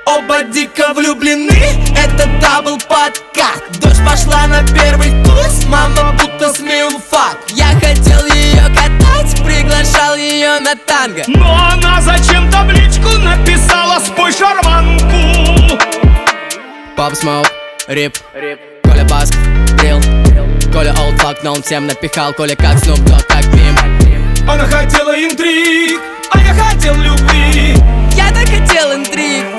Оба дико влюблены, это дабл подкат. Дочь пошла на первый курс, мама будто с милфак. Я хотел ее катать, приглашал ее на танго, но она зачем табличку написала: спой шарманку. Pop Smoke, Рип, Коля Баск, Брил, Коля олдфак, но он всем напихал. Коля как Snoop Dogg, как Мим. Она хотела интриг, а я хотел любви. Я так хотел интриг,